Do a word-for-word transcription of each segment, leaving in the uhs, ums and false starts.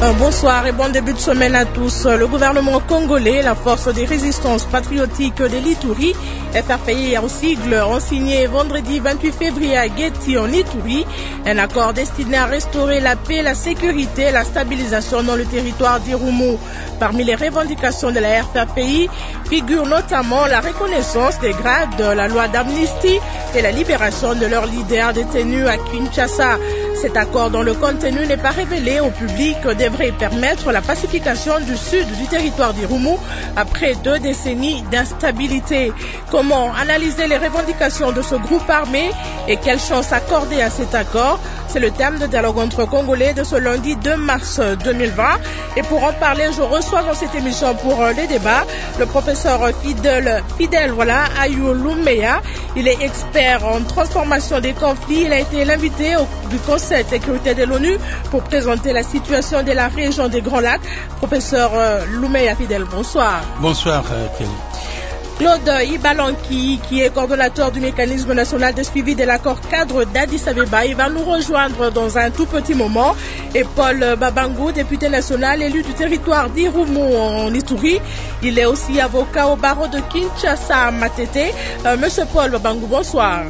Euh, bonsoir et bon début de semaine à tous. Le gouvernement congolais, la force des résistances patriotiques de l'Ituri, F R P I en sigle, ont signé vendredi vingt-huit février à Geti en Ituri un accord destiné à restaurer la paix, la sécurité et la stabilisation dans le territoire d'Irumu. Parmi les revendications de la F R P I figure notamment la reconnaissance des grades, la loi d'amnistie et la libération de leurs leaders détenus à Kinshasa. Cet accord dont le contenu n'est pas révélé au public devrait permettre la pacification du sud du territoire d'Irumu après deux décennies d'instabilité. Comment analyser les revendications de ce groupe armé et quelle chance accorder à cet accord? C'est le thème de dialogue entre Congolais de ce lundi deux mars deux mille vingt. Et pour en parler, je reçois dans cette émission pour les débats le professeur Fidèle, Fidèle voilà, Ayou Loumeya. Il est expert en transformation des conflits. Il a été l'invité du Conseil de sécurité de l'ONU pour présenter la situation de la région des Grands Lacs. Professeur Loumeya Fidèle, bonsoir. Bonsoir, Kelly. Claude Ibalanki, qui est coordonnateur du mécanisme national de suivi de l'accord cadre d'Addis Abeba, il va nous rejoindre dans un tout petit moment. Et Paul Babangou, député national élu du territoire d'Irumu en Ituri, il est aussi avocat au barreau de Kinshasa Matete. Euh, Monsieur Paul Babangou, bonsoir.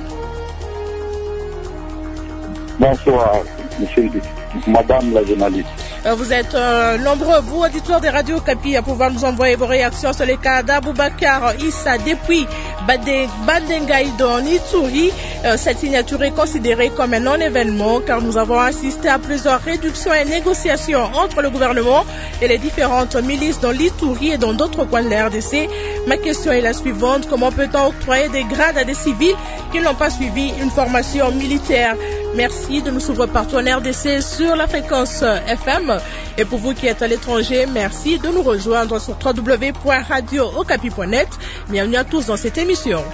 Bonsoir, monsieur, madame la journaliste. Vous êtes euh, nombreux, vous, auditeurs des radios Okapi, à pouvoir nous envoyer vos réactions sur les cas d'Aboubacar Issa depuis Bandengaïdo en Ituri. Euh, cette signature est considérée comme un non-événement car nous avons assisté à plusieurs réductions et négociations entre le gouvernement et les différentes milices dans l'Ituri et dans d'autres coins de la R D C. Ma question est la suivante: comment peut-on octroyer des grades à des civils qui n'ont pas suivi une formation militaire? Merci de nous suivre partout en R D C sur la fréquence F M. Et pour vous qui êtes à l'étranger, merci de nous rejoindre sur w w w point radio okapi point net. Bienvenue à tous dans cette émission.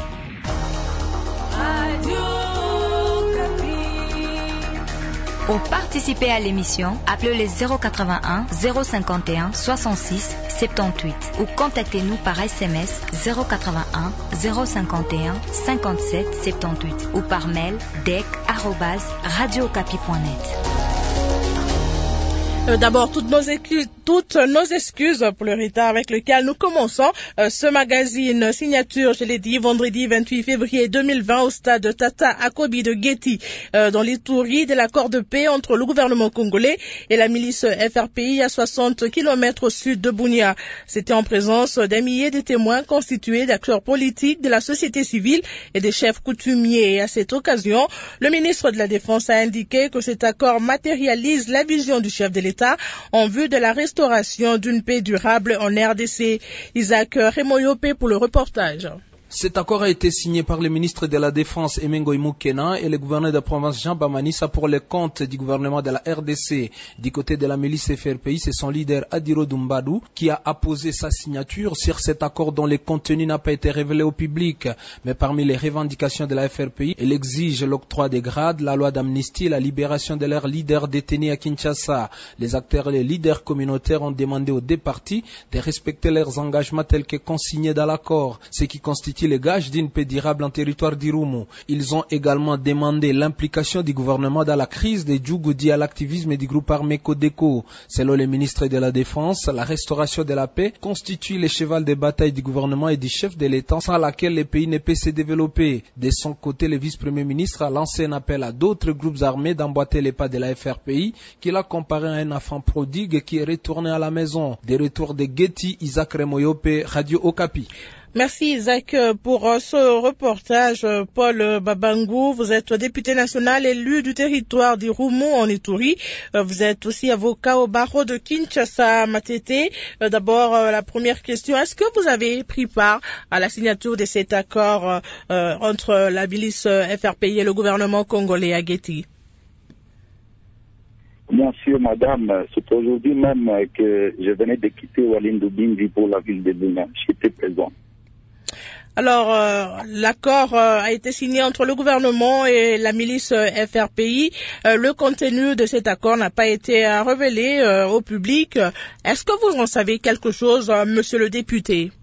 Pour participer à l'émission, appelez les zéro quatre-vingt-un zéro cinquante et un soixante-six soixante-dix-huit ou contactez-nous par S M S zéro quatre-vingt-un zéro cinquante et un cinquante-sept soixante-dix-huit ou par mail d e c arobase radio okapi point net. D'abord, toutes nos, excuses, toutes nos excuses pour le retard avec lequel nous commençons euh, ce magazine. Signature, je l'ai dit, vendredi vingt-huit février deux mille vingt au stade Tata Akobi de Geti, euh, dans l'Ituri, de l'accord de paix entre le gouvernement congolais et la milice F R P I à soixante kilomètres au sud de Bunia. C'était en présence d'un millier de témoins constitués d'acteurs politiques, de la société civile et des chefs coutumiers. Et à cette occasion, le ministre de la Défense a indiqué que cet accord matérialise la vision du chef de l'État en vue de la restauration d'une paix durable en R D C. Isaac Remoyope pour le reportage. Cet accord a été signé par le ministre de la Défense Emengo Imukena et le gouverneur de la province Jean Bamanissa pour les comptes du gouvernement de la R D C. Du côté de la milice F R P I, c'est son leader Adiro Dumbadou qui a apposé sa signature sur cet accord dont le contenu n'a pas été révélé au public. Mais parmi les revendications de la F R P I, elle exige l'octroi des grades, la loi d'amnistie et la libération de leurs leaders détenus à Kinshasa. Les acteurs et les leaders communautaires ont demandé aux deux parties de respecter leurs engagements tels que consignés dans l'accord, ce qui constitue les gages d'une paix durable en territoire d'Irumu. Ils ont également demandé l'implication du gouvernement dans la crise des Djougou à l'activisme du groupe armé Codeco. Selon le ministre de la Défense, la restauration de la paix constitue le cheval de bataille du gouvernement et du chef de l'État sans laquelle le pays ne peut se développer. De son côté, le vice-premier ministre a lancé un appel à d'autres groupes armés d'emboîter les pas de la F R P I qu'il a comparé à un enfant prodigue qui est retourné à la maison. Des retours de Geti, Isaac Remoyope, Radio Okapi. Merci Isaac pour ce reportage. Paul Babangou, vous êtes député national élu du territoire d'Irumu en Ituri. Vous êtes aussi avocat au barreau de Kinshasa Matete. D'abord, la première question, est-ce que vous avez pris part à la signature de cet accord euh, entre la milice F R P I et le gouvernement congolais à Geti? Bien sûr, madame, c'est aujourd'hui même que je venais de quitter Walindu Bindi pour la ville de Bunia. J'étais présent. Alors, euh, l'accord euh, a été signé entre le gouvernement et la milice euh, F R P I. Euh, le contenu de cet accord n'a pas été euh, révélé euh, au public. Est-ce que vous en savez quelque chose, euh, monsieur le député?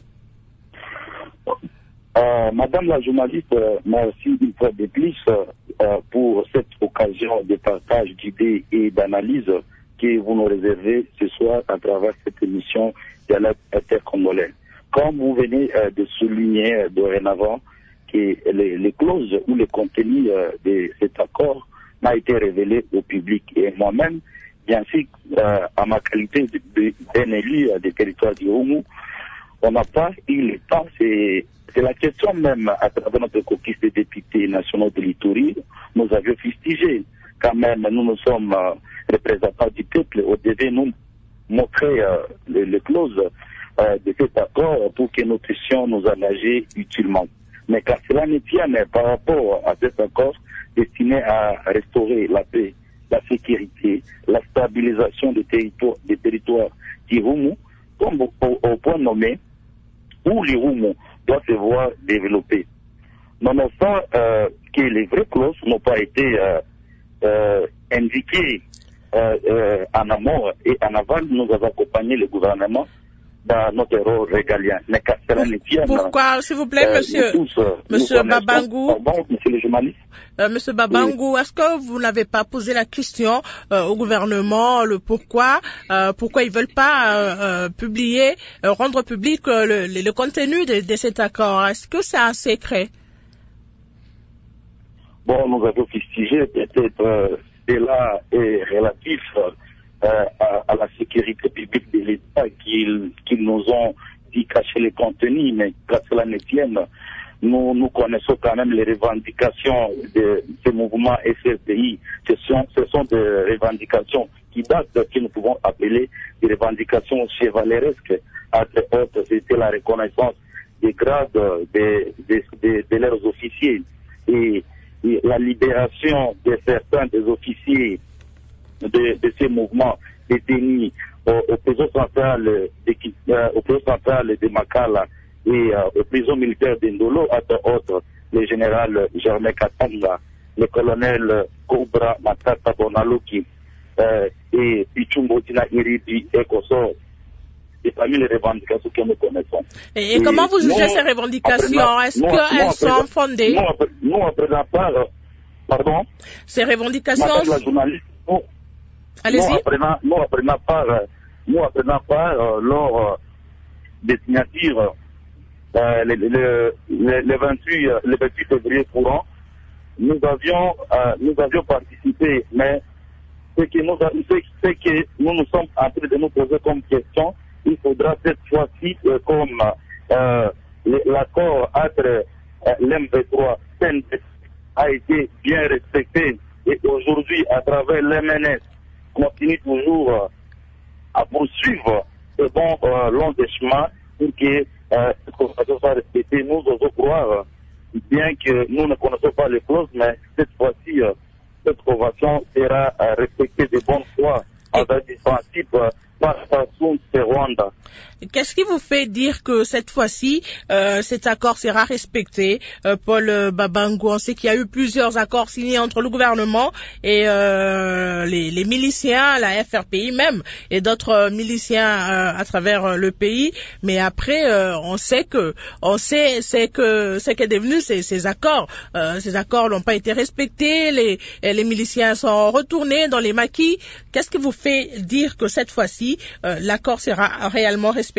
Euh, Madame la journaliste, euh, merci une fois de plus. euh, pour cette occasion de partage d'idées et d'analyse que vous nous réservez ce soir à travers cette émission Dialogue intercongolais. Comme vous venez euh, de souligner euh, dorénavant que les, les clauses ou les contenus euh, de cet accord n'a été révélé au public. Et moi-même, bien sûr, euh, à ma qualité d'un élu des territoires d'Irumu, on n'a pas eu le temps. C'est la question même à travers notre caucus des députés nationaux de l'Ituri. Nous avions fustigé. Quand même, nous nous sommes euh, représentants du peuple. On devait nous montrer euh, les, les clauses euh, de cet accord pour que nous puissions nous engager utilement. Mais quand cela ne tient par rapport à cet accord destiné à restaurer la paix, la sécurité, la stabilisation des territoires, des territoires d'Irumu, comme au, au, au point nommé, où l'Irumu doit se voir développer. Nonobstant euh, que les vraies clauses n'ont pas été euh, euh, indiquées euh, euh, en amont et en aval, nous avons accompagné le gouvernement dans notre rôle régalien. Mais qu'à cela ne tienne, pourquoi, s'il vous plaît, euh, monsieur, tous, monsieur Babangou, pardon, monsieur le journaliste. Euh, monsieur Babangou, oui. Est-ce que vous n'avez pas posé la question euh, au gouvernement, le pourquoi, euh, pourquoi ils veulent pas euh, euh, publier, euh, rendre public euh, le, le, le contenu de, de cet accord? Est-ce que c'est un secret? Bon, nous avons fustigé, peut-être euh, cela est relatif euh, à, à la sécurité publique de l'État qu'ils qu'ils nous ont dit cacher les contenus, mais qu'à cela ne tienne, nous, nous connaissons quand même les revendications de ce mouvement S R P I. Ce sont, ce sont des revendications qui datent, que nous pouvons appeler des revendications chevaleresques. Entre autres, c'était la reconnaissance des grades de, de, de, de leurs officiers et, et la libération de certains des officiers de, de ces mouvements détenus au, au prison central de, euh, au prison central de Makala et euh, aux prisons militaires d'Indolo, entre autres, le général Germain Katanga, le colonel Cobra Matata Bonaluki euh, et Pichumbo Tina Iribi et Koso. Et parmi les revendications que nous connaissons. Et, et, et comment vous jugez ces revendications? Est-ce qu'elles sont fondées? Nous, nous, après la part, pardon? Ces revendications. La journaliste, nous, allez-y. Nous, après la part, nous, après la part, euh, lors euh, des signatures, euh, le, le, le, le, vingt-huit, le vingt-huit février courant, nous avions, euh, nous avions participé, mais ce que nous, ce que nous nous sommes en train de nous poser comme question, il faudra cette fois-ci, euh, comme euh, l'accord entre euh, l'M vingt-trois a été bien respecté et aujourd'hui, à travers l'M N S, continue toujours euh, à poursuivre ce bon euh, long des chemins pour que euh, cette convention soit respectée. Nous osons croire, bien que nous ne connaissons pas les clauses, mais cette fois-ci, euh, cette convention sera euh, respectée de bonne foi avec des principes euh, par façon de Rwanda. Qu'est-ce qui vous fait dire que cette fois-ci, euh, cet accord sera respecté, euh, Paul Babangou? On sait qu'il y a eu plusieurs accords signés entre le gouvernement et euh, les, les miliciens, la F R P I même, et d'autres miliciens euh, à travers le pays. Mais après, euh, on sait que, on sait, c'est que, c'est qu'est devenu ces, ces accords. Euh, ces accords n'ont pas été respectés. Les, les miliciens sont retournés dans les maquis. Qu'est-ce qui vous fait dire que cette fois-ci, euh, l'accord sera réellement respecté?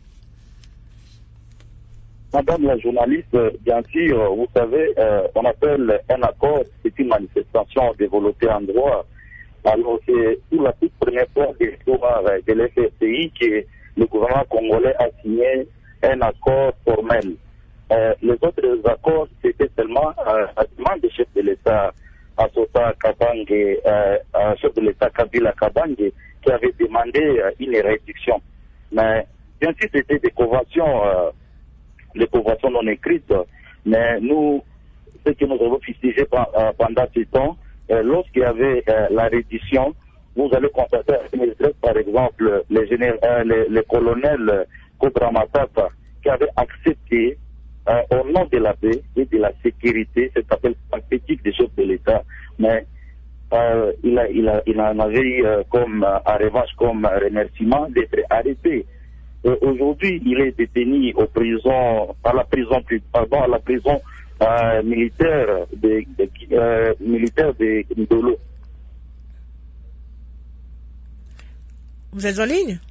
Madame la journaliste, bien sûr, vous savez, euh, on appelle un accord, c'est une manifestation développée en droit. Alors c'est pour la toute première fois de l'histoire de l'F R P I que le gouvernement congolais a signé un accord formel. Euh, les autres accords, c'était seulement euh, à demande du chef de l'État, Assota Kabange, euh, chef de l'État Kabila Kabange, qui avait demandé euh, une réduction. Mais bien sûr, c'était des conventions, euh, les conventions non écrites, mais nous, ce que nous avons fustigé pendant ce temps, euh, lorsqu'il y avait euh, la reddition, vous allez constater à deux mille treize, par exemple, les, général, euh, les, les colonels Cobra Matata qui avaient accepté, euh, au nom de la paix et de la sécurité, cet appel pathétique des chefs de l'État, mais euh, il, a, il, a, il en avait eu euh, comme, euh, en revanche comme remerciement d'être arrêté. Aujourd'hui, il est détenu aux prisons, à la prison, pardon, à la prison euh, militaire de, de, euh, militaire de Ndolo. Vous êtes en ligne?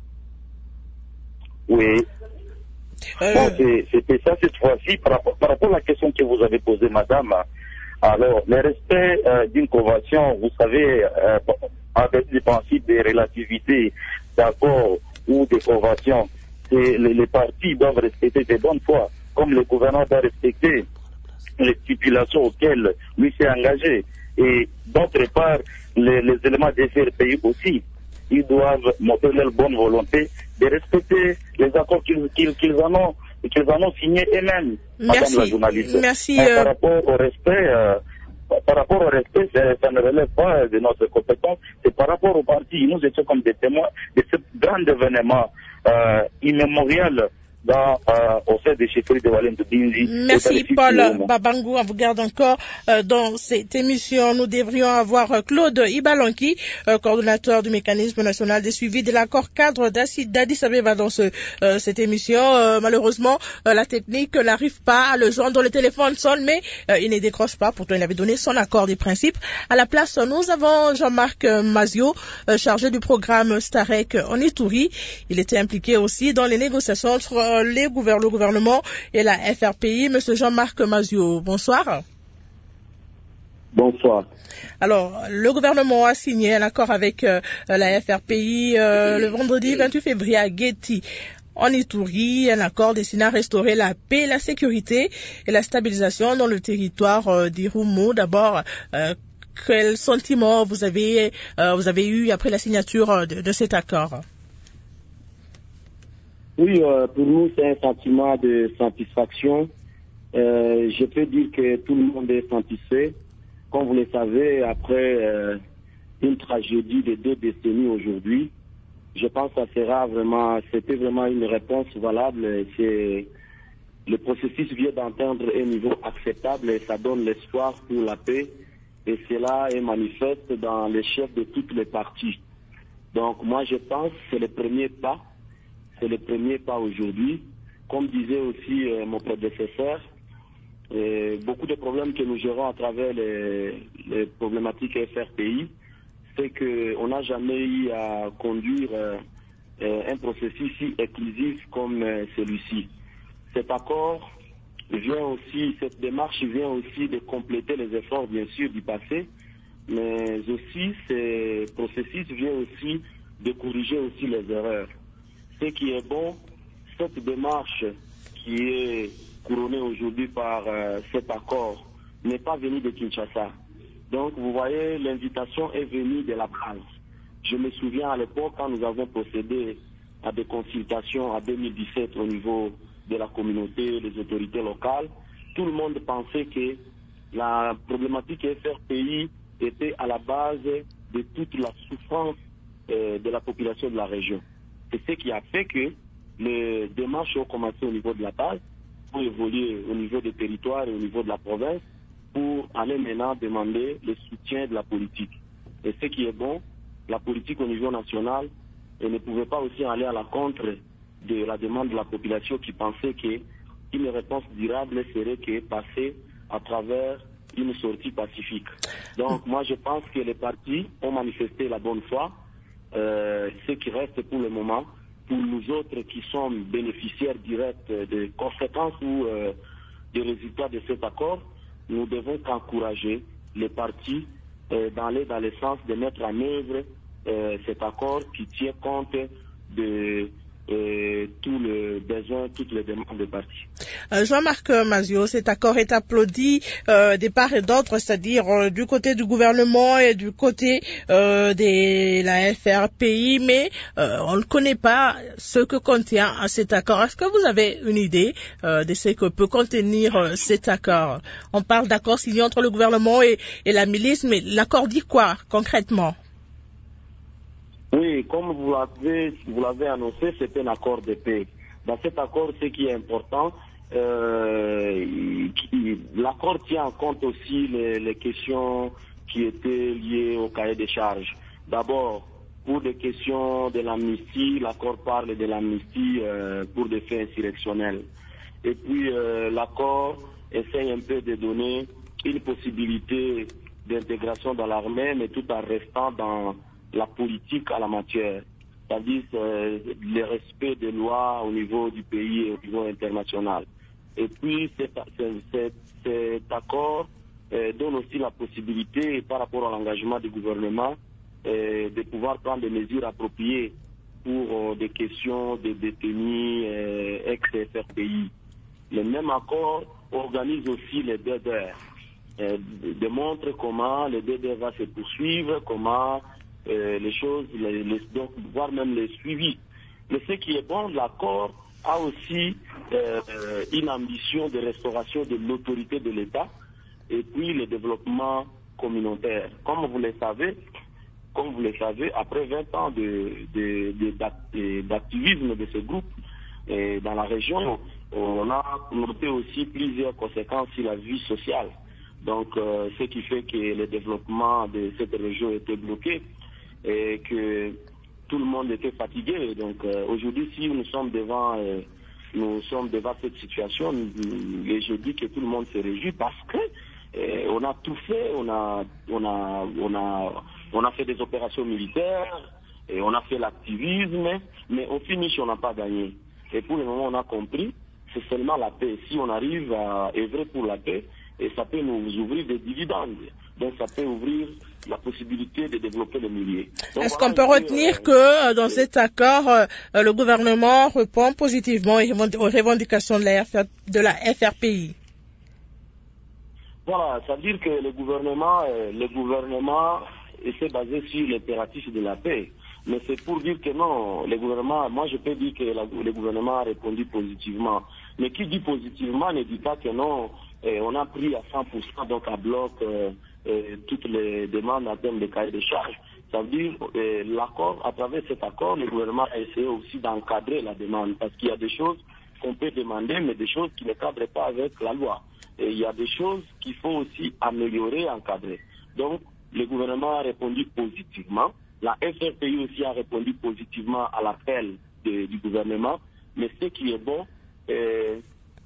Oui. Euh... Bon, c'était ça cette fois-ci par rapport, par rapport à la question que vous avez posée, madame. Alors, le respect euh, d'une convention, vous savez, euh, avec les principes de relativité, d'accords ou de conventions, les, les partis doivent respecter de bonne foi, comme le gouvernement doit respecter les stipulations auxquelles lui s'est engagé. Et d'autre part, les, les éléments des F R P I aussi, ils doivent montrer leur bonne volonté de respecter les accords qu'ils qu'ils, qu'ils en ont qu'ils en ont signés eux-mêmes, madame la journaliste. Merci. Euh, euh... Par rapport au respect, euh, par rapport au respect, ça ne relève pas de notre compétence, c'est par rapport au parti. Nous étions comme des témoins de ce grand événement euh, immémorial dans, euh, au sein des chefferies de Walem de Bindi. Merci Paul Babangou. On vous garde encore euh, dans cette émission. Nous devrions avoir euh, Claude Ibalanki, euh, coordonnateur du mécanisme national de suivi de l'accord cadre d'Addis Abeba dans ce, euh, cette émission. Euh, malheureusement, euh, la technique n'arrive pas à le joindre. Le téléphone sonne, mais euh, il ne décroche pas. Pourtant, il avait donné son accord des principes. À la place, nous avons Jean-Marc Mazio, euh, chargé du programme Starek en Ituri. Il était impliqué aussi dans les négociations entre Les gouver le gouvernement et la F R P I. Monsieur Jean-Marc Mazio, bonsoir. Bonsoir. Alors, le gouvernement a signé un accord avec euh, la F R P I euh, le vendredi vingt-huit février à Guéti, en Ituri, un accord destiné à restaurer la paix, la sécurité et la stabilisation dans le territoire euh, d'Irumu. D'abord, euh, quel sentiment vous avez, euh, vous avez eu après la signature de, de cet accord? Oui, euh, pour nous, c'est un sentiment de satisfaction. Euh, je peux dire que tout le monde est satisfait. Comme vous le savez, après euh, une tragédie de deux décennies aujourd'hui, je pense que ça sera vraiment, c'était vraiment une réponse valable. C'est, le processus vient d'atteindre un niveau acceptable et ça donne l'espoir pour la paix. Et cela est manifeste dans les chefs de toutes les parties. Donc moi, je pense que c'est le premier pas. C'est le premier pas aujourd'hui. Comme disait aussi euh, mon prédécesseur, euh, beaucoup de problèmes que nous gérons à travers les, les problématiques F R P I, c'est qu'on n'a jamais eu à conduire euh, euh, un processus si exclusif comme euh, celui-ci. Cet accord vient aussi, cette démarche vient aussi de compléter les efforts bien sûr du passé, mais aussi ce processus vient aussi de corriger aussi les erreurs. Ce qui est bon, cette démarche qui est couronnée aujourd'hui par euh, cet accord n'est pas venue de Kinshasa. Donc vous voyez, l'invitation est venue de la base. Je me souviens à l'époque quand nous avons procédé à des consultations en deux mille dix-sept au niveau de la communauté, des autorités locales, tout le monde pensait que la problématique F R P I était à la base de toute la souffrance euh, de la population de la région. C'est ce qui a fait que les démarches ont commencé au niveau de la base, pour évoluer au niveau des territoires et au niveau de la province, pour aller maintenant demander le soutien de la politique. Et ce qui est bon, la politique au niveau national elle ne pouvait pas aussi aller à la contre de la demande de la population qui pensait qu'une réponse durable serait que passer à travers une sortie pacifique. Donc moi je pense que les partis ont manifesté la bonne foi. Euh, ce qui reste pour le moment, pour nous autres qui sommes bénéficiaires directs des conséquences ou euh, des résultats de cet accord, nous devons qu'encourager les partis euh, d'aller dans le sens de mettre en œuvre euh, cet accord qui tient compte de euh, tous les besoins, toutes les demandes des partis. Euh, Jean-Marc Mazio, cet accord est applaudi euh, des part et d'autre, c'est-à-dire euh, du côté du gouvernement et du côté euh, de la F R P I, mais euh, on ne connaît pas ce que contient cet accord. Est-ce que vous avez une idée euh, de ce que peut contenir euh, cet accord? On parle d'accord signé entre le gouvernement et, et la milice, mais l'accord dit quoi concrètement? Oui, comme vous l'avez, vous l'avez annoncé, c'est un accord de paix. Dans cet accord, ce qui est important, euh, l'accord tient en compte aussi les, les questions qui étaient liées au cahier des charges. D'abord, pour des questions de l'amnistie, l'accord parle de l'amnistie euh, pour des faits insurrectionnels. Et puis, euh, l'accord essaye un peu de donner une possibilité d'intégration dans l'armée, mais tout en restant dans la politique à la matière, c'est-à-dire euh, le respect des lois au niveau du pays et au niveau international. Et puis cet, cet, cet accord euh, donne aussi la possibilité, par rapport à l'engagement du gouvernement, euh, de pouvoir prendre des mesures appropriées pour euh, des questions de détenus euh, ex-F R P I. Le même accord organise aussi les D D R, euh, démontre comment le D D R va se poursuivre, comment euh, les choses, les, les, donc, voire même les suivis. Mais ce qui est bon, l'accord a aussi euh, une ambition de restauration de l'autorité de l'État et puis le développement communautaire. Comme vous le savez, comme vous le savez, après vingt ans de, de, de, d'activisme de ce groupe et dans la région, on a noté aussi plusieurs conséquences sur la vie sociale. Donc, euh, ce qui fait que le développement de cette région était bloqué et que tout le monde était fatigué. Donc, euh, aujourd'hui, si nous sommes devant, euh, nous sommes devant cette situation, et je dis que tout le monde se réjouit parce que euh, on a tout fait, on a, on a, on a, on a fait des opérations militaires et on a fait l'activisme, mais au finish, on n'a pas gagné. Et pour le moment, on a compris, c'est seulement la paix. Si on arrive à œuvrer pour la paix, et ça peut nous ouvrir des dividendes. Donc ça peut ouvrir la possibilité de développer le milieu. Est-ce qu'on peut retenir euh, que dans cet accord, euh, le gouvernement répond positivement aux revendications de la, F R, de la F R P I? Voilà, c'est-à-dire que le gouvernement, euh, le gouvernement s'est basé sur l'impératif de la paix. Mais c'est pour dire que non, le gouvernement, moi je peux dire que la, le gouvernement a répondu positivement. Mais qui dit positivement ne dit pas que non, eh, on a pris à cent pour cent, donc à bloc, euh, euh, toutes les demandes en termes de cahier de charges. Ça veut dire euh, l'accord, à travers cet accord, le gouvernement a essayé aussi d'encadrer la demande. Parce qu'il y a des choses qu'on peut demander, mais des choses qui ne cadrent pas avec la loi. Et il y a des choses qu'il faut aussi améliorer, encadrer. Donc, le gouvernement a répondu positivement. La F R P I aussi a répondu positivement à l'appel du gouvernement, mais ce qui est bon, euh,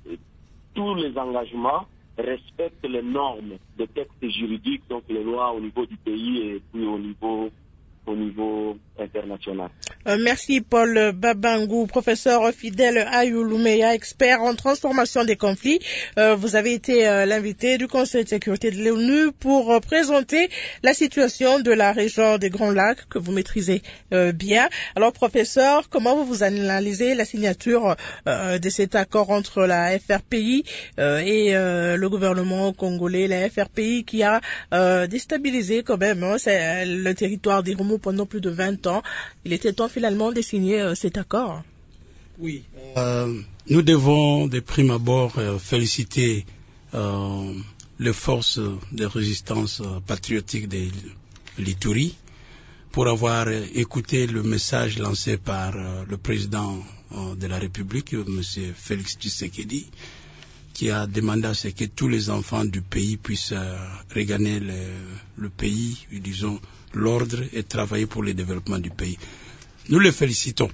tous les engagements respectent les normes des textes juridiques, donc les lois au niveau du pays et puis au niveau au niveau international. Euh, merci Paul Babangou, professeur fidèle à Yulumeya, expert en transformation des conflits. Euh, vous avez été euh, l'invité du Conseil de sécurité de l'ONU pour euh, présenter la situation de la région des Grands Lacs que vous maîtrisez euh, bien. Alors professeur, comment vous, vous analysez la signature euh, de cet accord entre la F R P I euh, et euh, le gouvernement congolais, la F R P I qui a euh, déstabilisé quand même hein, c'est, le territoire des Roumou pendant plus de vingt ans. Il était temps finalement de signer euh, cet accord. Oui, euh, nous devons de prime abord euh, féliciter euh, les forces de résistance euh, patriotique de l'Ituri pour avoir euh, écouté le message lancé par euh, le président euh, de la République, M. Félix Tshisekedi, qui a demandé à ce que tous les enfants du pays puissent euh, regagner le, le pays, disons, l'ordre et travailler pour le développement du pays. Nous les félicitons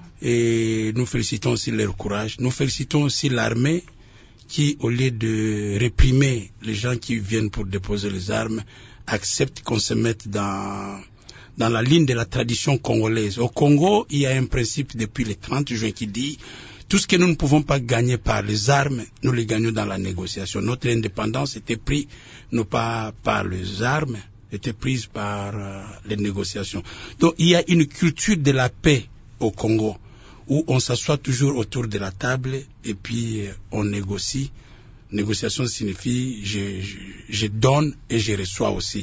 et nous félicitons aussi leur courage. Nous félicitons aussi l'armée qui, au lieu de réprimer les gens qui viennent pour déposer les armes, accepte qu'on se mette dans, dans la ligne de la tradition congolaise. Au Congo, il y a un principe depuis le trente juin qui dit tout ce que nous ne pouvons pas gagner par les armes, nous les gagnons dans la négociation. Notre indépendance était prise non pas par les armes, était prise par euh, les négociations. Donc il y a une culture de la paix au Congo où on s'assoit toujours autour de la table et puis euh, on négocie. Négociation signifie je, je, je donne et je reçois aussi.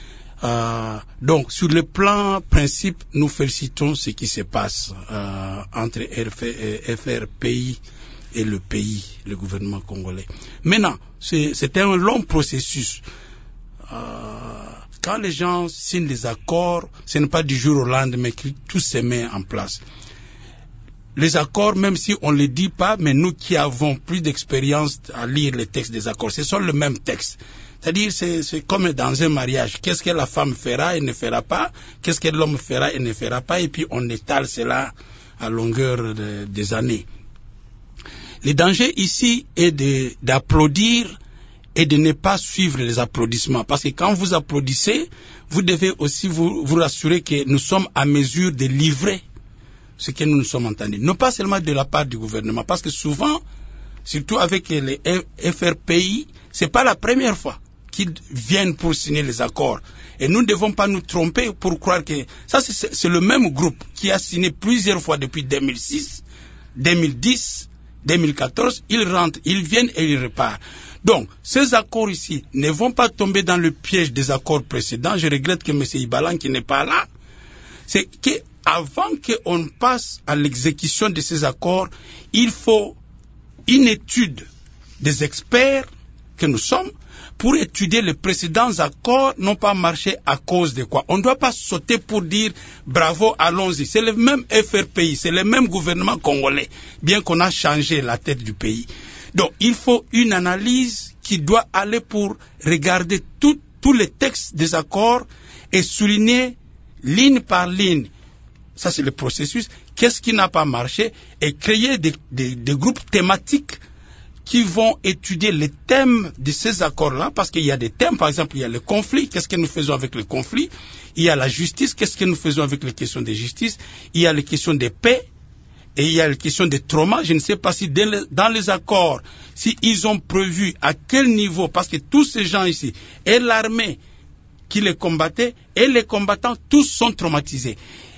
Euh, donc sur le plan principe, nous félicitons ce qui se passe euh, entre F R P I et le pays, le gouvernement congolais. Maintenant, c'est, c'est un long processus. Euh, Quand les gens signent les accords, ce n'est pas du jour au lendemain que tout se met en place. Les accords, même si on ne les dit pas, mais nous qui avons plus d'expérience à lire les textes des accords, ce sont le même texte. C'est-à-dire, c'est, c'est comme dans un mariage. Qu'est-ce que la femme fera et ne fera pas? Qu'est-ce que l'homme fera et ne fera pas? Et puis on étale cela à longueur de, des années. Le danger ici est de, d'applaudir et de ne pas suivre les applaudissements. Parce que quand vous applaudissez, vous devez aussi vous, vous rassurer que nous sommes à mesure de livrer ce que nous nous sommes entendus. Non pas seulement de la part du gouvernement, parce que souvent, surtout avec les F R P I, c'est pas la première fois qu'ils viennent pour signer les accords. Et nous ne devons pas nous tromper pour croire que ça, c'est, c'est le même groupe qui a signé plusieurs fois depuis deux mille six, deux mille dix, deux mille quatorze. Ils rentrent, ils viennent et ils repartent. Donc, ces accords ici ne vont pas tomber dans le piège des accords précédents. Je regrette que M. Ibalan, qui n'est pas là, c'est qu'avant qu'on passe à l'exécution de ces accords, il faut une étude des experts que nous sommes pour étudier les précédents accords n'ont pas marché à cause de quoi. On ne doit pas sauter pour dire bravo, allons-y. C'est le même F R P I, c'est le même gouvernement congolais, bien qu'on a changé la tête du pays. Donc, il faut une analyse qui doit aller pour regarder tous les textes des accords et souligner ligne par ligne. Ça, c'est le processus. Qu'est-ce qui n'a pas marché? Et créer des, des, des groupes thématiques qui vont étudier les thèmes de ces accords-là, parce qu'il y a des thèmes, par exemple, il y a le conflit, qu'est-ce que nous faisons avec le conflit? Il y a la justice, qu'est-ce que nous faisons avec les questions de justice? Il y a les questions de paix, et il y a les questions de trauma. Je ne sais pas si dans les, dans les accords, si ils ont prévu à quel niveau, parce que tous ces gens ici, et l'armée qui les combattait, et les combattants, tous sont traumatisés.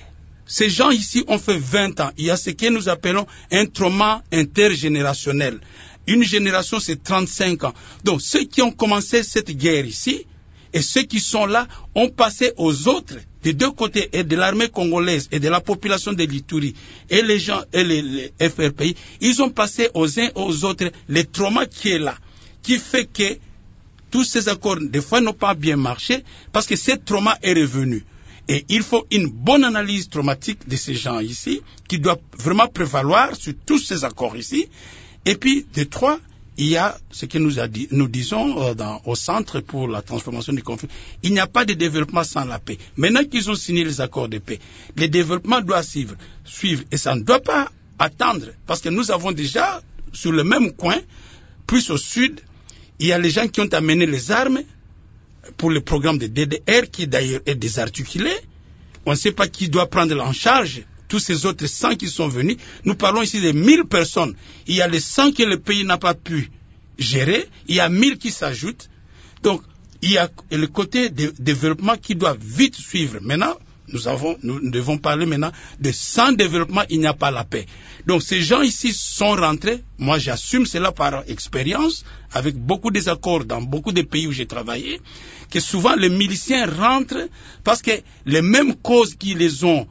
Ces gens ici ont fait vingt ans. Il y a ce que nous appelons un trauma intergénérationnel. Une génération, c'est trente-cinq ans. Donc, ceux qui ont commencé cette guerre ici, et ceux qui sont là, ont passé aux autres, des deux côtés, et de l'armée congolaise, et de la population de l'Ituri, et les gens, et les, les F R P I, ils ont passé aux uns et aux autres le trauma qui est là, qui fait que tous ces accords, des fois, n'ont pas bien marché, parce que ce trauma est revenu. Et il faut une bonne analyse traumatique de ces gens ici, qui doit vraiment prévaloir sur tous ces accords ici. Et puis, de trois, il y a ce que nous, a dit, nous disons euh, dans, au Centre pour la transformation du conflit. Il n'y a pas de développement sans la paix. Maintenant qu'ils ont signé les accords de paix, le développement doit suivre, suivre. Et ça ne doit pas attendre, parce que nous avons déjà, sur le même coin, plus au sud, il y a les gens qui ont amené les armes pour le programme de D D R, qui d'ailleurs est désarticulé. On ne sait pas qui doit prendre en charge tous ces autres cent qui sont venus. Nous parlons ici de mille personnes. Il y a les cent que le pays n'a pas pu gérer. Il y a mille qui s'ajoutent. Donc, il y a le côté de développement qui doit vite suivre. Maintenant, nous, avons, nous devons parler maintenant de sans développement, il n'y a pas la paix. Donc, ces gens ici sont rentrés. Moi, j'assume cela par expérience, avec beaucoup de désaccords dans beaucoup de pays où j'ai travaillé, que souvent les miliciens rentrent parce que les mêmes causes qui les ont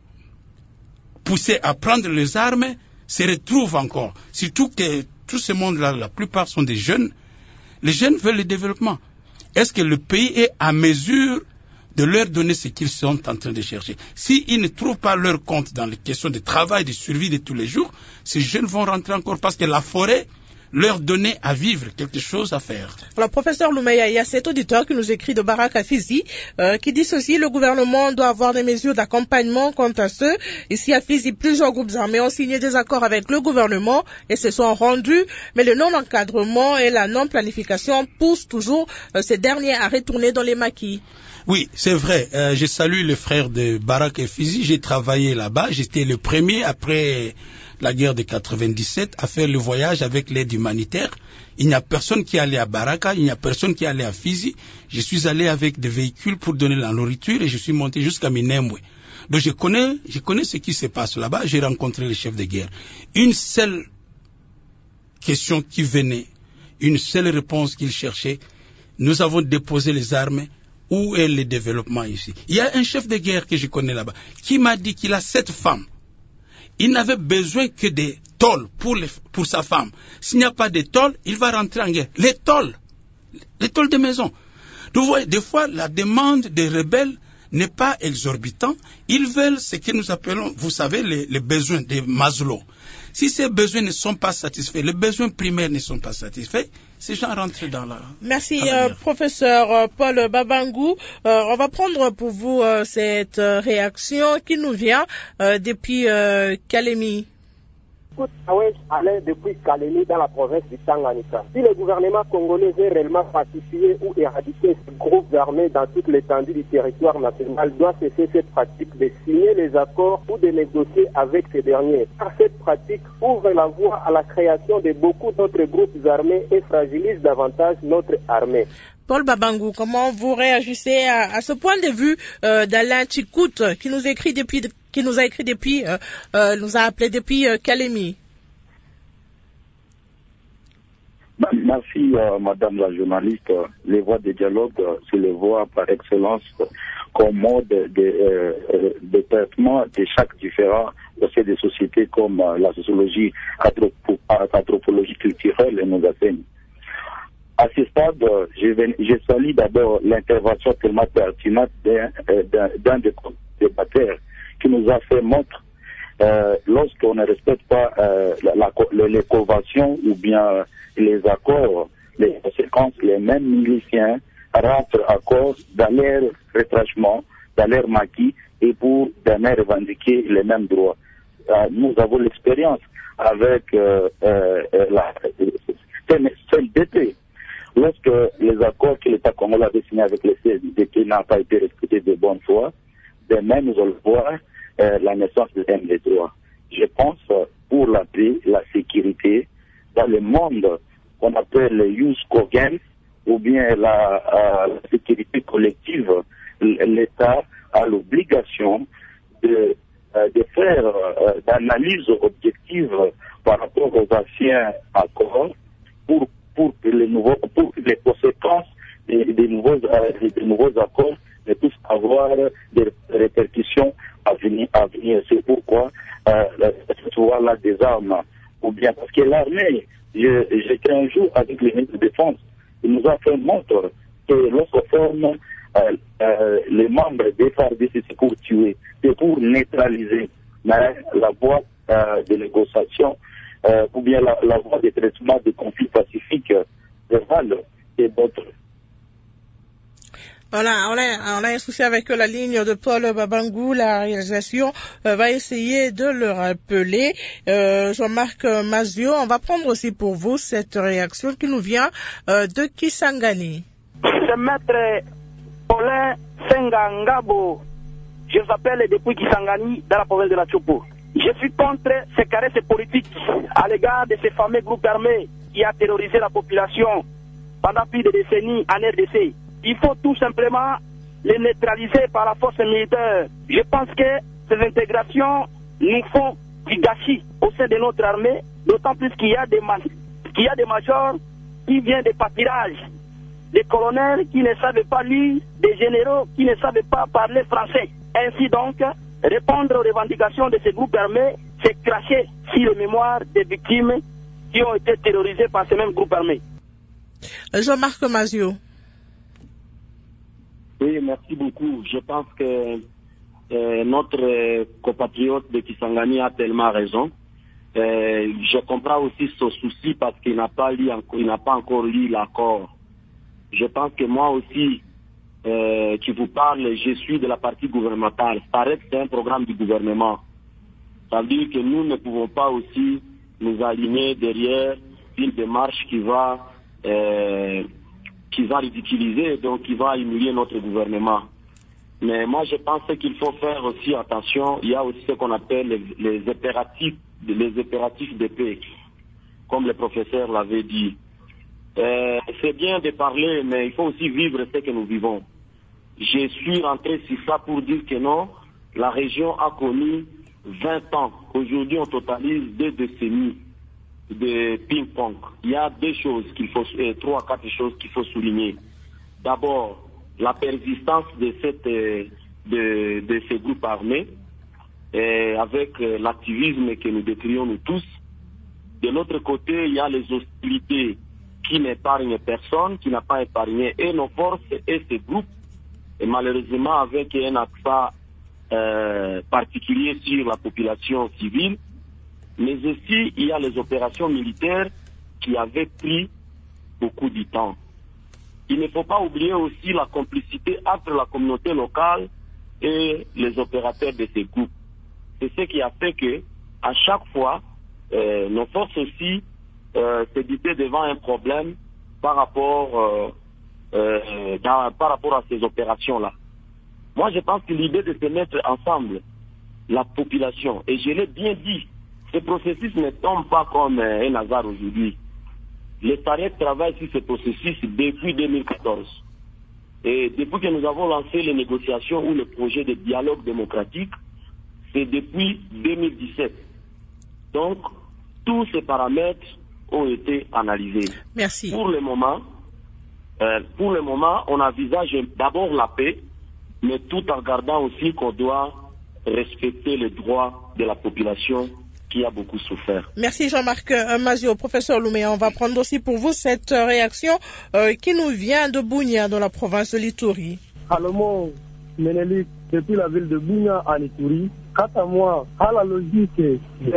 poussés à prendre les armes se retrouvent encore. Surtout que tout ce monde-là, la plupart sont des jeunes. Les jeunes veulent le développement. Est-ce que le pays est à mesure de leur donner ce qu'ils sont en train de chercher? S'ils ne trouvent pas leur compte dans les questions de travail, de survie de tous les jours, ces jeunes vont rentrer encore parce que la forêt leur donner à vivre, quelque chose à faire. Alors, professeur Loumeya, il y a cet auditeur qui nous écrit de Barak à Fizi, euh, qui dit ceci: le gouvernement doit avoir des mesures d'accompagnement quant à ceux. Ici à Fizi, plusieurs groupes armés ont signé des accords avec le gouvernement et se sont rendus, mais le non-encadrement et la non-planification poussent toujours euh, ces derniers à retourner dans les maquis. Oui, c'est vrai. Euh, je salue le frère de Barak et Fizi. J'ai travaillé là-bas. J'étais le premier après la guerre de quatre-vingt-dix-sept à faire le voyage avec l'aide humanitaire. Il n'y a personne qui allait à Baraka, il n'y a personne qui allait à Fizi. Je suis allé avec des véhicules pour donner la nourriture et je suis monté jusqu'à Minembwe. Donc je connais, je connais ce qui se passe là-bas. J'ai rencontré les chefs de guerre. Une seule question qui venait, une seule réponse qu'ils cherchaient: nous avons déposé les armes. Où est le développement ici? Il y a un chef de guerre que je connais là-bas qui m'a dit qu'il a sept femmes. Il n'avait besoin que des tôles pour, les, pour sa femme. S'il n'y a pas de tôles, il va rentrer en guerre. Les tôles, les tôles de maison. Vous voyez, des fois, la demande des rebelles n'est pas exorbitante. Ils veulent ce que nous appelons, vous savez, les, les besoins de Maslow. Si ces besoins ne sont pas satisfaits, les besoins primaires ne sont pas satisfaits, ces gens rentrent dans la... Merci, euh, professeur euh, Paul Babangou. Euh, on va prendre pour vous euh, cette euh, réaction qui nous vient euh, depuis euh, Kalemi. Awesh allait depuis Kalemi dans la province du Tanganyika. Si le gouvernement congolais veut réellement pacifier ou éradiquer ces groupes armés dans toute l'étendue du territoire national, doit cesser cette pratique de signer les accords ou de négocier avec ces derniers. Car cette pratique ouvre la voie à la création de beaucoup d'autres groupes armés et fragilise davantage notre armée. Paul Babangou, comment vous réagissez à, à ce point de vue euh, d'Alain Tchikout qui nous écrit depuis, qui nous a écrit depuis, euh, euh, nous a appelé depuis euh, Kalemi? Merci, euh, Madame la journaliste. Les voies de dialogue, euh, c'est les voies par excellence euh, comme mode de, euh, de traitement de chaque différent au sein des sociétés comme euh, la sociologie, anthropologie culturelle nous enseigne. À ce stade, je, je salue d'abord l'intervention tellement pertinente d'un, d'un des débatteurs qui nous a fait montre euh, lorsqu'on ne respecte pas euh, la, la, les conventions ou bien les accords, les conséquences, les mêmes miliciens rentrent à cause dans leur retranchement, dans leur maquis et pour jamais revendiquer les mêmes droits. Euh, nous avons l'expérience avec euh, euh, la C N D P. Lorsque les accords que l'État congolais avait signés avec les C N D P n'ont pas été respectés de bonne foi, demain nous allons voir euh, la naissance de M D trois. Je pense euh, pour la paix, la sécurité, dans le monde qu'on appelle le use cogen ou bien la, euh, la sécurité collective, l'État a l'obligation de, euh, de faire euh, d'analyse objective par rapport aux anciens accords pour pour que les nouveaux, pour que les conséquences des, des nouveaux, euh, des nouveaux accords ne puissent avoir des répercussions à venir. À venir. C'est pourquoi euh, cette voie-là des armes, ou bien parce que l'armée, j'étais un jour avec le ministre de Défense, il nous a fait montre que lorsqu'on forme euh, euh, les membres des F A R D C, c'est pour tuer, c'est pour neutraliser. Mais la voie euh, de négociation Euh, ou bien la, la voie de traitement des conflits pacifiques verbales et d'autres. On a, on, a, on a un souci avec la ligne de Paul Babangou. La réalisation euh, va essayer de le rappeler. Euh, Jean-Marc Mazio, on va prendre aussi pour vous cette réaction qui nous vient euh, de Kisangani. C'est maître Paulin Sengangabo. Je vous appelle depuis Kisangani, dans la province de la Tchopo. Je suis contre ces caresses politiques à l'égard de ces fameux groupes armés qui a terrorisé la population pendant plus de décennies en R D C. Il faut tout simplement les neutraliser par la force militaire. Je pense que ces intégrations nous font du gâchis au sein de notre armée, d'autant plus qu'il y a des, qu'il y a des majors qui viennent des pâtirages, des colonels qui ne savent pas lire, des généraux qui ne savent pas parler français. Ainsi donc, répondre aux revendications de ces groupes armés, c'est cracher sur les mémoires des victimes qui ont été terrorisées par ces mêmes groupes armés. Jean-Marc Mazio. Oui, merci beaucoup. Je pense que euh, notre compatriote de Kisangani a tellement raison. Euh, je comprends aussi son souci parce qu'il n'a pas lu, il n'a pas encore lu l'accord. Je pense que moi aussi, Euh, qui vous parle, je suis de la partie gouvernementale. Ça paraît que c'est un programme du gouvernement. Ça veut dire que nous ne pouvons pas aussi nous aligner derrière une démarche qui va euh, qui va ridiculiser, donc qui va humilier notre gouvernement. Mais moi je pense qu'il faut faire aussi attention. Il y a aussi ce qu'on appelle les, les impératifs, les impératifs de paix, comme le professeur l'avait dit. Euh, c'est bien de parler, mais il faut aussi vivre ce que nous vivons. Je suis rentré sur ça pour dire que non, la région a connu vingt ans. Aujourd'hui, on totalise deux décennies de ping-pong. Il y a deux choses qu'il faut, euh, trois, quatre choses qu'il faut souligner. D'abord, la persistance de cette, euh, de, de ces groupes armés, euh, avec euh, l'activisme que nous décrions nous tous. De l'autre côté, il y a les hostilités qui n'épargne personne, qui n'a pas épargné et nos forces et ces groupes, et malheureusement avec un accent euh, particulier sur la population civile, mais aussi il y a les opérations militaires qui avaient pris beaucoup de temps. Il ne faut pas oublier aussi la complicité entre la communauté locale et les opérateurs de ces groupes. C'est ce qui a fait que, à chaque fois, euh, nos forces aussi euh, s'éditaient devant un problème par rapport, euh, euh, dans, par rapport à ces opérations-là. Moi, je pense que l'idée de se mettre ensemble, la population, et je l'ai bien dit, ce processus ne tombe pas comme euh, un hasard aujourd'hui. Les SAREC travaillent sur ce processus depuis deux mille quatorze. Et depuis que nous avons lancé les négociations ou le projet de dialogue démocratique, c'est depuis deux mille dix-sept. Donc, tous ces paramètres ont été analysés. Merci. Pour le moment, euh, pour le moment, on envisage d'abord la paix, mais tout en gardant aussi qu'on doit respecter les droits de la population qui a beaucoup souffert. Merci Jean-Marc euh, Mazio. Professeur Louméa, on va prendre aussi pour vous cette euh, réaction euh, qui nous vient de Bunia, dans la province de l'Ituri. Allemand Ménélique, depuis la ville de Bunia en Ituri. Quant à moi, à la logique de,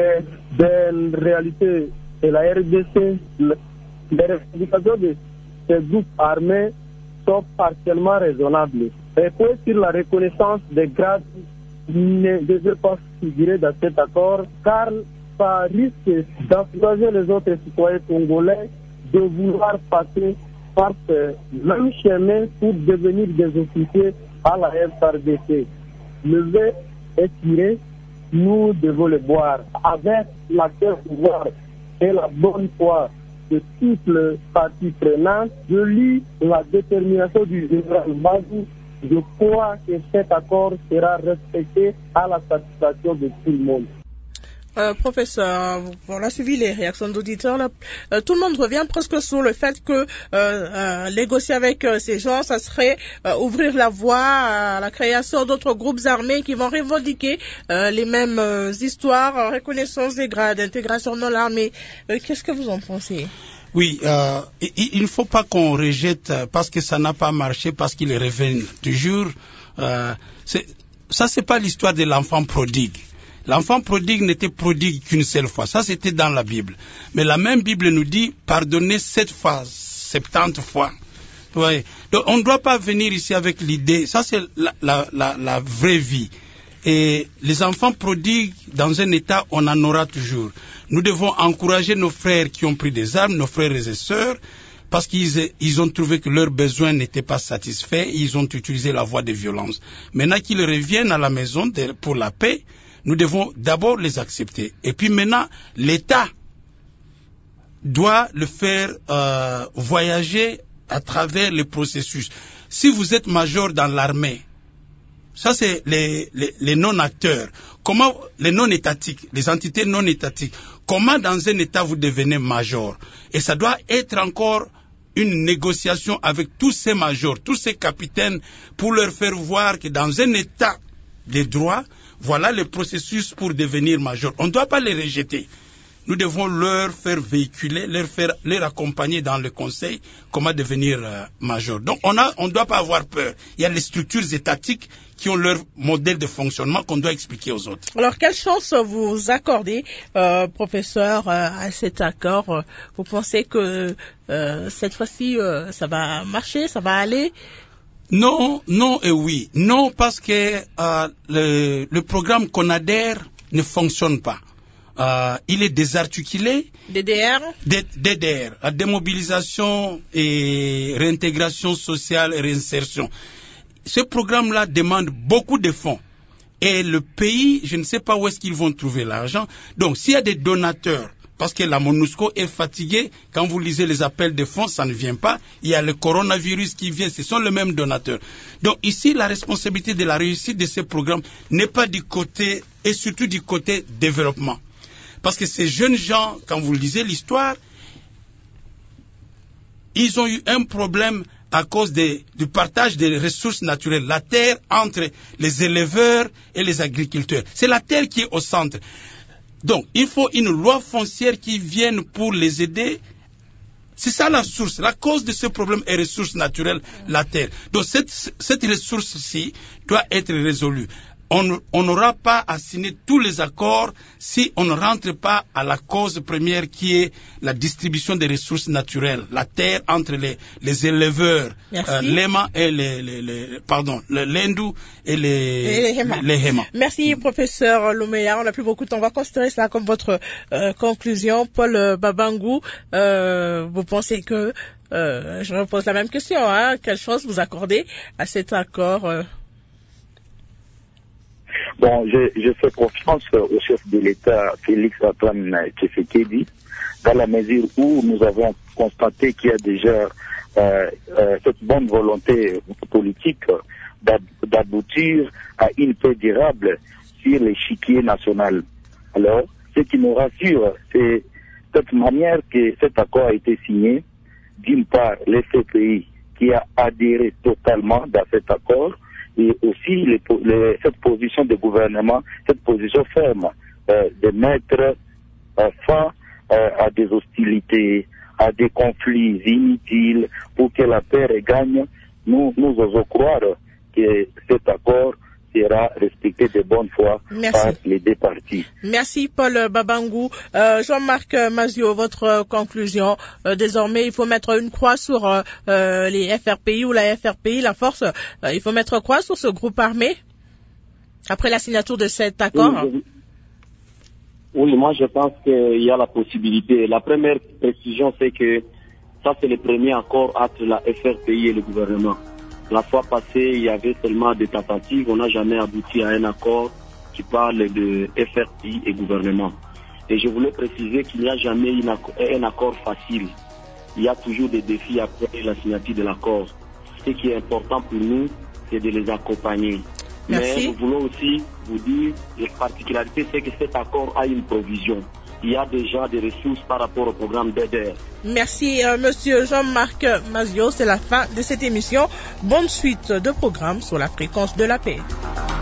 de réalité de la R D C, le, les revendications de ces groupes armés sont partiellement raisonnables. Et pour sur la reconnaissance des grades ne devait pas figurer dans cet accord, car ça risque d'encourager les autres citoyens congolais de vouloir passer par ce même chemin pour devenir des officiers à la F R D C. Le vin est tiré, nous devons le boire. Avec l'acteur pouvoir et la bonne foi de toutes les parties prenantes, je lis la détermination du général Mazou. Je crois que cet accord sera respecté à la satisfaction de tout le monde. Euh, professeur, on a suivi les réactions d'auditeurs. Euh, tout le monde revient presque sur le fait que euh, euh, négocier avec euh, ces gens, ça serait euh, ouvrir la voie à la création d'autres groupes armés qui vont revendiquer euh, les mêmes euh, histoires, reconnaissance des grades, intégration dans l'armée. Euh, qu'est-ce que vous en pensez? Oui, euh, il ne faut pas qu'on rejette parce que ça n'a pas marché, parce qu'il revient toujours. Euh, ça, c'est pas l'histoire de l'enfant prodigue. L'enfant prodigue n'était prodigue qu'une seule fois. Ça, c'était dans la Bible. Mais la même Bible nous dit pardonner sept fois, septante fois. Ouais. Donc, on ne doit pas venir ici avec l'idée. Ça, c'est la, la, la, la vraie vie. Et les enfants prodigues, dans un état, on en aura toujours. Nous devons encourager nos frères qui ont pris des armes, nos frères et sœurs, parce qu'ils ils ont trouvé que leurs besoins n'étaient pas satisfaits, ils ont utilisé la voie de violence. Maintenant qu'ils reviennent à la maison de, pour la paix, nous devons d'abord les accepter. Et puis maintenant, l'État doit le faire euh, voyager à travers le processus. Si vous êtes major dans l'armée, ça, c'est les, les, les non-acteurs. Comment, les non-étatiques, les entités non-étatiques. Comment, dans un État, vous devenez major? Et ça doit être encore une négociation avec tous ces majors, tous ces capitaines, pour leur faire voir que dans un État de droit, voilà le processus pour devenir major. On ne doit pas les rejeter. Nous devons leur faire véhiculer, leur faire, leur accompagner dans le conseil comment devenir euh, major. Donc on a, on ne doit pas avoir peur. Il y a les structures étatiques qui ont leur modèle de fonctionnement qu'on doit expliquer aux autres. Alors quelle chance vous accordez, euh, professeur, euh, à cet accord? Vous pensez que euh, cette fois-ci euh, ça va marcher, ça va aller? Non, non et oui. Non parce que euh, le, le programme CONADER ne fonctionne pas. Euh, il est désarticulé. D D R D D R, la démobilisation et réintégration sociale et réinsertion. Ce programme-là demande beaucoup de fonds. Et le pays, je ne sais pas où est-ce qu'ils vont trouver l'argent. Donc, s'il y a des donateurs, parce que la MONUSCO est fatiguée, quand vous lisez les appels de fonds, ça ne vient pas. Il y a le coronavirus qui vient, ce sont les mêmes donateurs. Donc, ici, la responsabilité de la réussite de ce programme n'est pas du côté, et surtout du côté développement. Parce que ces jeunes gens, quand vous lisez l'histoire, ils ont eu un problème à cause de, du partage des ressources naturelles, la terre entre les éleveurs et les agriculteurs. C'est la terre qui est au centre. Donc, il faut une loi foncière qui vienne pour les aider. C'est ça la source. La cause de ce problème est ressources naturelles, la terre. Donc, cette, cette ressource-ci doit être résolue. on n'aura pas à signer tous les accords si on ne rentre pas à la cause première qui est la distribution des ressources naturelles, la terre entre les, les éleveurs, euh, l'Ema et les, les, les pardon, le l'Endou et les, et les, Hema. les Hema. Merci, professeur Louméa. On n'a plus beaucoup de temps. On va considérer cela comme votre euh, conclusion. Paul euh, Babangou, euh, vous pensez que, euh, je repose la même question, hein, quelle chance vous accordez à cet accord euh... Bon, je, je fais confiance au chef de l'État, Félix Antoine Tshisekedi, dans la mesure où nous avons constaté qu'il y a déjà euh, euh, cette bonne volonté politique d'aboutir à une paix durable sur l'échiquier national. Alors, ce qui nous rassure, c'est cette manière que cet accord a été signé, d'une part, le C P I qui a adhéré totalement dans cet accord, et aussi les, les, cette position de gouvernement, cette position ferme euh, de mettre euh, fin euh, à des hostilités, à des conflits inutiles pour que la paix regagne. Nous, nous osons croire que cet accord sera respecté de bonne foi Merci. par les deux parties. Merci Paul Babangou. Euh, Jean-Marc Mazio, votre conclusion. Euh, désormais, il faut mettre une croix sur euh, les F R P I ou la F R P I, la force. Euh, il faut mettre croix sur ce groupe armé après la signature de cet accord. Oui, je... oui moi je pense qu'il y a la possibilité. La première précision, c'est que ça c'est le premier accord entre la F R P I et le gouvernement. La fois passée, il y avait seulement des tentatives. On n'a jamais abouti à un accord qui parle de F R P I et gouvernement. Et je voulais préciser qu'il n'y a jamais une accord, un accord facile. Il y a toujours des défis après la signature de l'accord. Ce qui est important pour nous, c'est de les accompagner. Merci. Mais nous voulons aussi vous dire, la particularité, c'est que cet accord a une provision. Il y a déjà des ressources par rapport au programme D D R. Merci, euh, monsieur Jean-Marc Mazio. C'est la fin de cette émission. Bonne suite de programmes sur la fréquence de la paix.